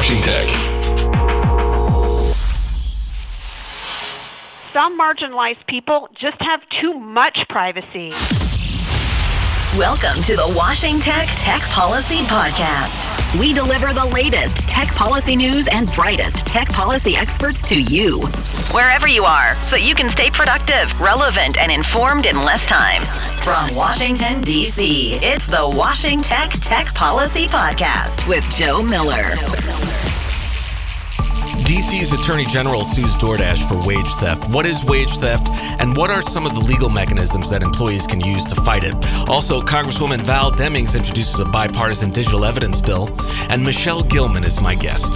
Washington. Some marginalized people just have too much privacy. Welcome to the Washington Tech Policy Podcast. We deliver the latest tech policy news and brightest tech policy experts to you, wherever you are, so you can stay productive, relevant, and informed in less time. From Washington, D.C., it's the Washington Tech Policy Podcast with Joe Miller. DC's Attorney General sues DoorDash for wage theft. What is wage theft, and what are some of the legal mechanisms that employees can use to fight it? Also, Congresswoman Val Demings introduces a bipartisan digital evidence bill, and Michelle Gilman is my guest.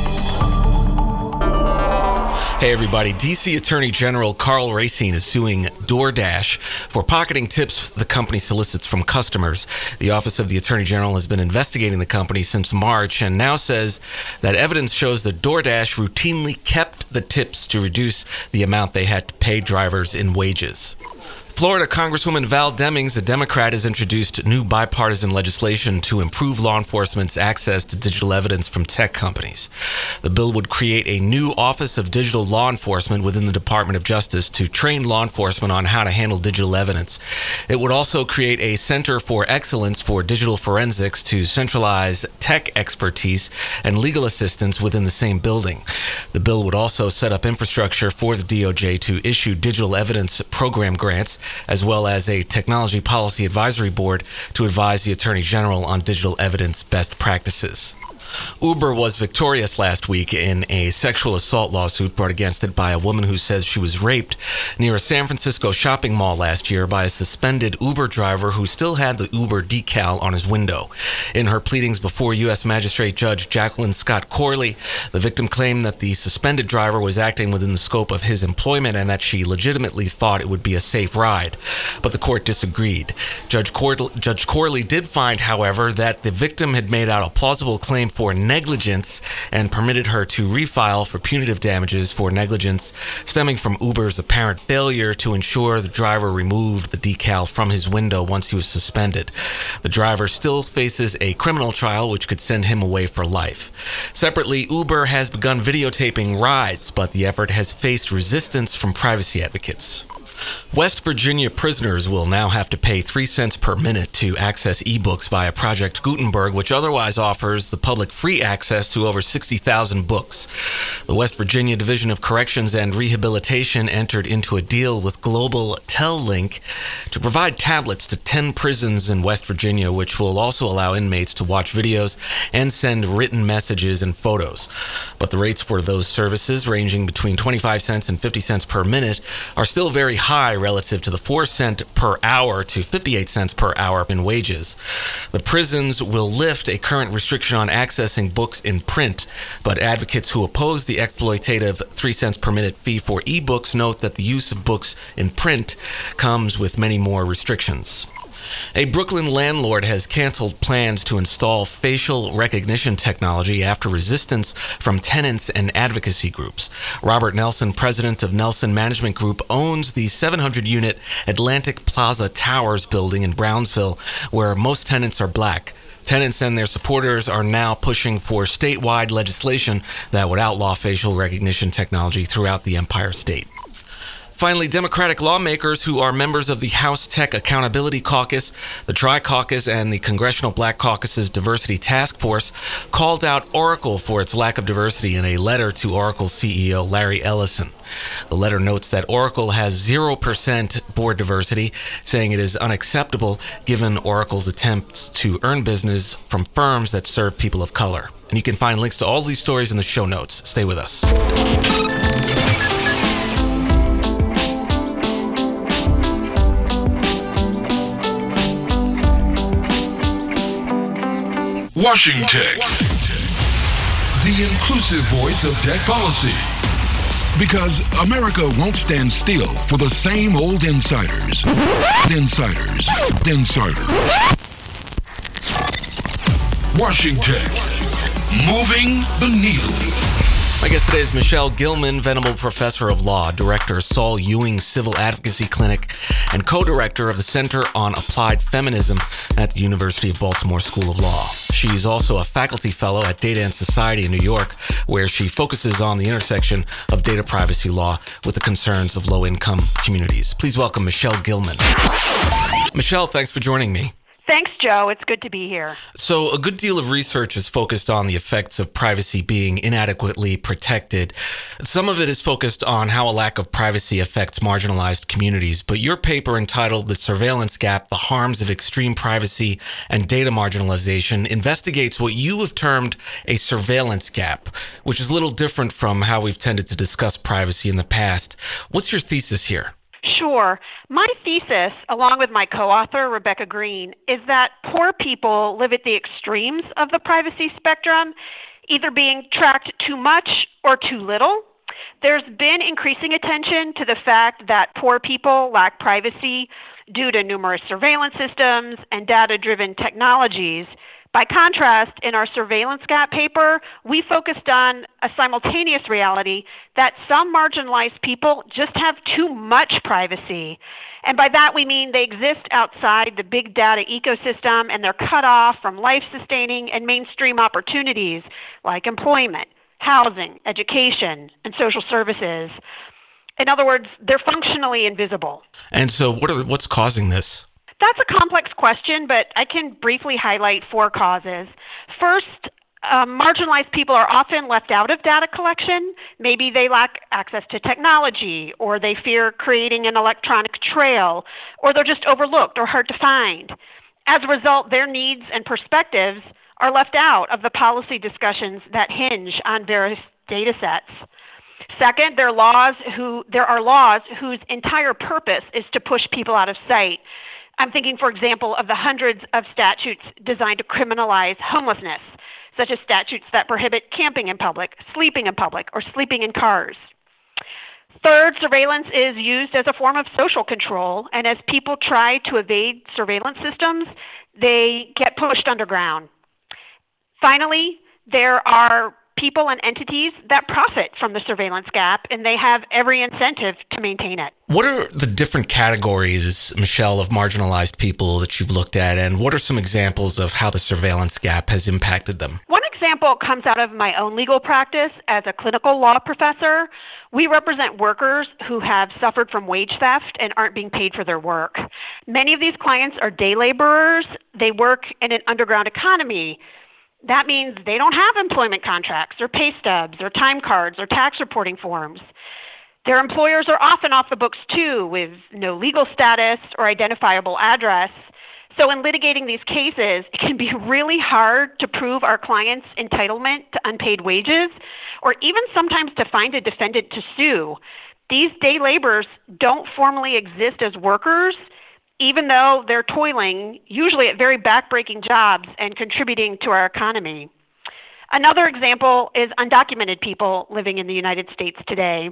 Hey everybody, DC Attorney General Karl Racine is suing DoorDash for pocketing tips the company solicits from customers. The Office of the Attorney General has been investigating the company since March and now says that evidence shows that DoorDash routinely kept the tips to reduce the amount they had to pay drivers in wages. Florida Congresswoman Val Demings, a Democrat, has introduced new bipartisan legislation to improve law enforcement's access to digital evidence from tech companies. The bill would create a new Office of Digital Law Enforcement within the Department of Justice to train law enforcement on how to handle digital evidence. It would also create a Center for Excellence for Digital Forensics to centralize tech expertise and legal assistance within the same building. The bill would also set up infrastructure for the DOJ to issue digital evidence program grants, as well as a technology policy advisory board to advise the Attorney General on digital evidence best practices. Uber was victorious last week in a sexual assault lawsuit brought against it by a woman who says she was raped near a San Francisco shopping mall last year by a suspended Uber driver who still had the Uber decal on his window. In her pleadings before U.S. Magistrate Judge Jacqueline Scott Corley, the victim claimed that the suspended driver was acting within the scope of his employment and that she legitimately thought it would be a safe ride. But the court disagreed. Judge Corley did find, however, that the victim had made out a plausible claim for negligence and permitted her to refile for punitive damages for negligence stemming from Uber's apparent failure to ensure the driver removed the decal from his window once he was suspended. The driver still faces a criminal trial which could send him away for life. Separately, Uber has begun videotaping rides, but the effort has faced resistance from privacy advocates. West Virginia prisoners will now have to pay 3 cents per minute to access ebooks via Project Gutenberg, which otherwise offers the public free access to over 60,000 books. The West Virginia Division of Corrections and Rehabilitation entered into a deal with Global Tellink to provide tablets to 10 prisons in West Virginia, which will also allow inmates to watch videos and send written messages and photos. But the rates for those services, ranging between 25 cents and 50 cents per minute, are still very high relative to the 4 cents per hour to 58 cents per hour in wages. The prisons will lift a current restriction on accessing books in print, but advocates who oppose the exploitative 3 cents per minute fee for ebooks note that the use of books in print comes with many more restrictions. A Brooklyn landlord has canceled plans to install facial recognition technology after resistance from tenants and advocacy groups. Robert Nelson, president of Nelson Management Group, owns the 700-unit Atlantic Plaza Towers building in Brownsville, where most tenants are black. Tenants and their supporters are now pushing for statewide legislation that would outlaw facial recognition technology throughout the Empire State. Finally, Democratic lawmakers who are members of the House Tech Accountability Caucus, the Tri-Caucus, and the Congressional Black Caucus's Diversity Task Force called out Oracle for its lack of diversity in a letter to Oracle CEO Larry Ellison. The letter notes that Oracle has 0% board diversity, saying it is unacceptable given Oracle's attempts to earn business from firms that serve people of color. And you can find links to all these stories in the show notes. Stay with us. Washington, the inclusive voice of tech policy. Because America won't stand still for the same old insiders. Washington, moving the needle. My guest today is Michelle Gilman, Venable Professor of Law, Director of Saul Ewing Civil Advocacy Clinic, and co-director of the Center on Applied Feminism at the University of Baltimore School of Law. She's also a faculty fellow at Data and Society in New York, where she focuses on the intersection of data privacy law with the concerns of low-income communities. Please welcome Michelle Gilman. Michelle, thanks for joining me. Thanks, Joe. It's good to be here. So a good deal of research is focused on the effects of privacy being inadequately protected. Some of it is focused on how a lack of privacy affects marginalized communities. But your paper entitled The Surveillance Gap, The Harms of Extreme Privacy and Data Marginalization investigates what you have termed a surveillance gap, which is a little different from how we've tended to discuss privacy in the past. What's your thesis here? Sure. My thesis, along with my co-author, Rebecca Green, is that poor people live at the extremes of the privacy spectrum, either being tracked too much or too little. There's been increasing attention to the fact that poor people lack privacy due to numerous surveillance systems and data-driven technologies. By contrast, in our surveillance gap paper, we focused on a simultaneous reality that some marginalized people just have too much privacy. And by that we mean they exist outside the big data ecosystem and they're cut off from life-sustaining and mainstream opportunities like employment, housing, education, and social services. In other words, they're functionally invisible. And so what's causing this? That's a complex question, but I can briefly highlight 4 causes. First, marginalized people are often left out of data collection. Maybe they lack access to technology, or they fear creating an electronic trail, or they're just overlooked or hard to find. As a result, their needs and perspectives are left out of the policy discussions that hinge on various data sets. Second, there are laws whose entire purpose is to push people out of sight. I'm thinking, for example, of the hundreds of statutes designed to criminalize homelessness, such as statutes that prohibit camping in public, sleeping in public, or sleeping in cars. Third, surveillance is used as a form of social control, and as people try to evade surveillance systems, they get pushed underground. Finally, there are people and entities that profit from the surveillance gap, and they have every incentive to maintain it. What are the different categories, Michelle, of marginalized people that you've looked at, and what are some examples of how the surveillance gap has impacted them? One example comes out of my own legal practice as a clinical law professor. We represent workers who have suffered from wage theft and aren't being paid for their work. Many of these clients are day laborers. They work in an underground economy. That means they don't have employment contracts or pay stubs or time cards or tax reporting forms. Their employers are often off the books too, with no legal status or identifiable address. So in litigating these cases, it can be really hard to prove our clients' entitlement to unpaid wages, or even sometimes to find a defendant to sue. These day laborers don't formally exist as workers, even though they're toiling, usually at very backbreaking jobs and contributing to our economy. Another example is undocumented people living in the United States today.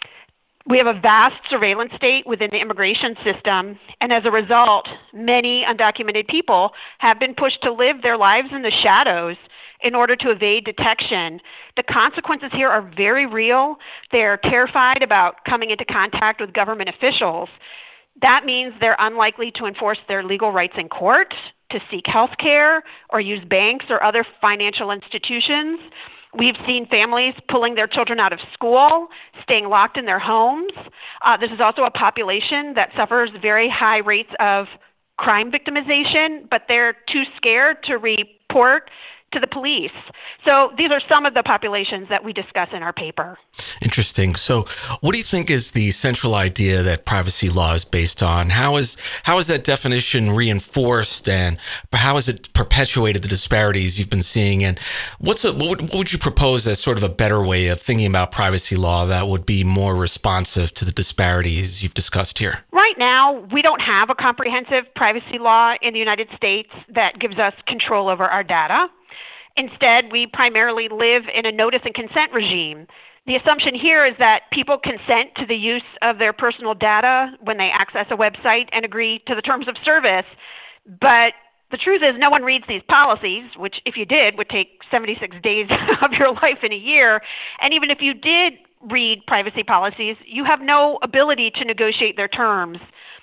We have a vast surveillance state within the immigration system, and as a result, many undocumented people have been pushed to live their lives in the shadows in order to evade detection. The consequences here are very real. They're terrified about coming into contact with government officials. That means they're unlikely to enforce their legal rights in court, to seek health care, or use banks or other financial institutions. We've seen families pulling their children out of school, staying locked in their homes. This is also a population that suffers very high rates of crime victimization, but they're too scared to report to the police. So these are some of the populations that we discuss in our paper. Interesting. So what do you think is the central idea that privacy law is based on? How is that definition reinforced, and how has it perpetuated the disparities you've been seeing? And what would you propose as sort of a better way of thinking about privacy law that would be more responsive to the disparities you've discussed here? Right now, we don't have a comprehensive privacy law in the United States that gives us control over our data. Instead, we primarily live in a notice and consent regime. The assumption here is that people consent to the use of their personal data when they access a website and agree to the terms of service. But the truth is no one reads these policies, which if you did would take 76 days of your life in a year. And even if you did read privacy policies, you have no ability to negotiate their terms.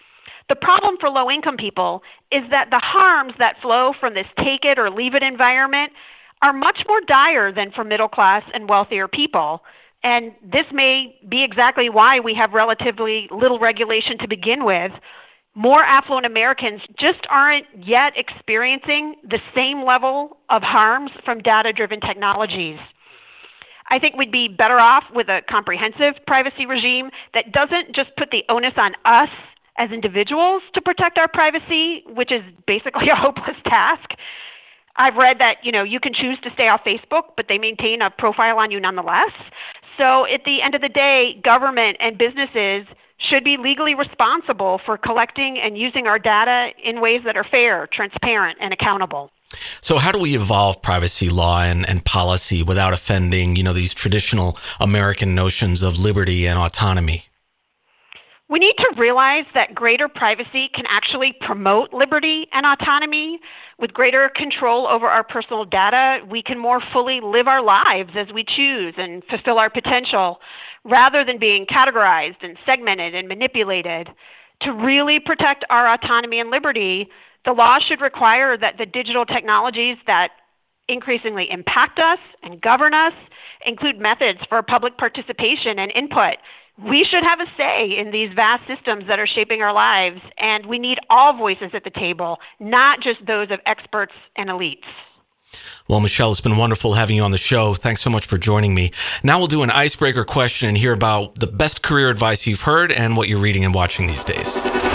The problem for low-income people is that the harms that flow from this take-it-or-leave-it environment are much more dire than for middle-class and wealthier people. And this may be exactly why we have relatively little regulation to begin with. More affluent Americans just aren't yet experiencing the same level of harms from data-driven technologies. I think we'd be better off with a comprehensive privacy regime that doesn't just put the onus on us as individuals to protect our privacy, which is basically a hopeless task. I've read that, you can choose to stay off Facebook, but they maintain a profile on you nonetheless. So at the end of the day, government and businesses should be legally responsible for collecting and using our data in ways that are fair, transparent, and accountable. So how do we evolve privacy law and policy without offending, these traditional American notions of liberty and autonomy? We need to realize that greater privacy can actually promote liberty and autonomy. With greater control over our personal data, we can more fully live our lives as we choose and fulfill our potential, rather than being categorized and segmented and manipulated. To really protect our autonomy and liberty, the law should require that the digital technologies that increasingly impact us and govern us include methods for public participation and input. We should have a say in these vast systems that are shaping our lives, and we need all voices at the table, not just those of experts and elites. Well, Michelle, it's been wonderful having you on the show. Thanks so much for joining me. Now we'll do an icebreaker question and hear about the best career advice you've heard and what you're reading and watching these days.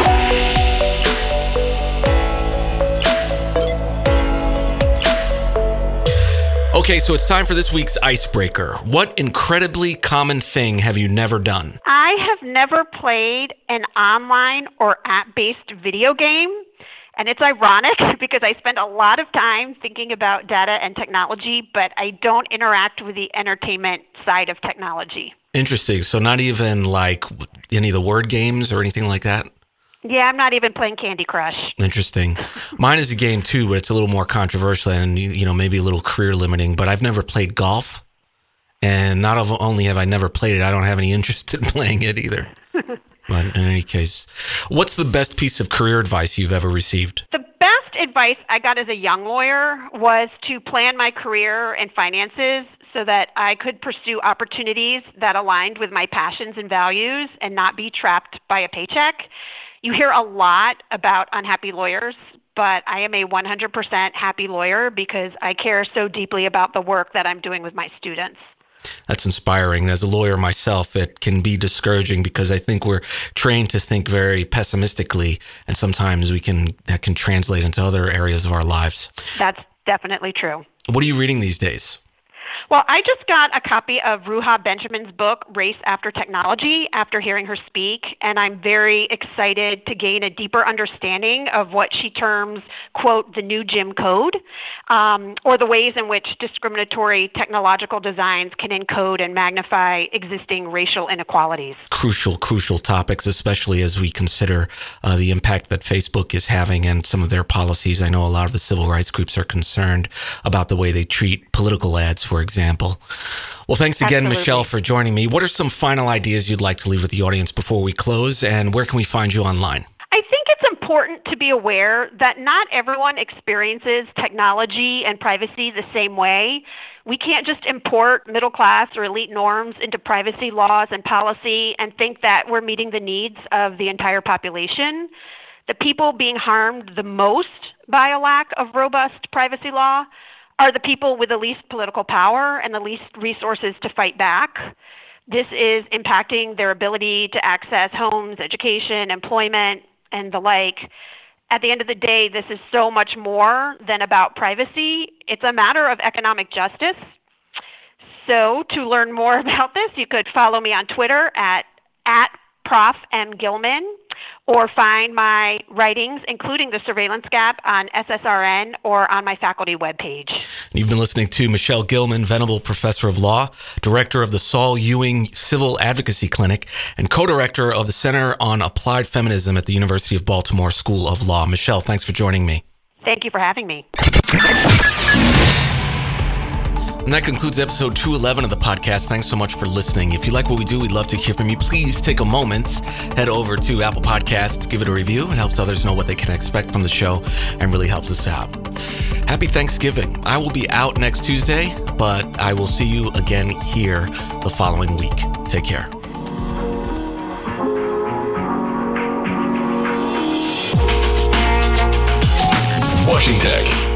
Okay, so it's time for this week's icebreaker. What incredibly common thing have you never done? I have never played an online or app-based video game, and it's ironic because I spend a lot of time thinking about data and technology, but I don't interact with the entertainment side of technology. Interesting. So not even like any of the word games or anything like that? Yeah, I'm not even playing Candy Crush. Interesting. Mine is a game too, but it's a little more controversial and, maybe a little career limiting. But I've never played golf. And not only have I never played it, I don't have any interest in playing it either. But in any case, what's the best piece of career advice you've ever received? The best advice I got as a young lawyer was to plan my career and finances so that I could pursue opportunities that aligned with my passions and values and not be trapped by a paycheck. You hear a lot about unhappy lawyers, but I am a 100% happy lawyer because I care so deeply about the work that I'm doing with my students. That's inspiring. As a lawyer myself, it can be discouraging because I think we're trained to think very pessimistically, and sometimes that can translate into other areas of our lives. That's definitely true. What are you reading these days? Well, I just got a copy of Ruha Benjamin's book, Race After Technology, after hearing her speak, and I'm very excited to gain a deeper understanding of what she terms, quote, the new Jim Code, or the ways in which discriminatory technological designs can encode and magnify existing racial inequalities. Crucial topics, especially as we consider the impact that Facebook is having and some of their policies. I know a lot of the civil rights groups are concerned about the way they treat political ads, for example. Well, thanks again, Absolutely. Michelle, for joining me. What are some final ideas you'd like to leave with the audience before we close, and where can we find you online? I think it's important to be aware that not everyone experiences technology and privacy the same way. We can't just import middle class or elite norms into privacy laws and policy and think that we're meeting the needs of the entire population. The people being harmed the most by a lack of robust privacy law are the people with the least political power and the least resources to fight back. This is impacting their ability to access homes, education, employment, and the like. At the end of the day, this is so much more than about privacy. It's a matter of economic justice. So to learn more about this, you could follow me on Twitter at Prof. M. Gilman, or find my writings, including The Surveillance Gap, on SSRN or on my faculty webpage. You've been listening to Michelle Gilman, Venable Professor of Law, Director of the Saul Ewing Civil Advocacy Clinic, and Co-Director of the Center on Applied Feminism at the University of Baltimore School of Law. Michelle, thanks for joining me. Thank you for having me. And that concludes episode 211 of the podcast. Thanks so much for listening. If you like what we do, we'd love to hear from you. Please take a moment, head over to Apple Podcasts, give it a review. It helps others know what they can expect from the show and really helps us out. Happy Thanksgiving. I will be out next Tuesday, but I will see you again here the following week. Take care. Washington Tech.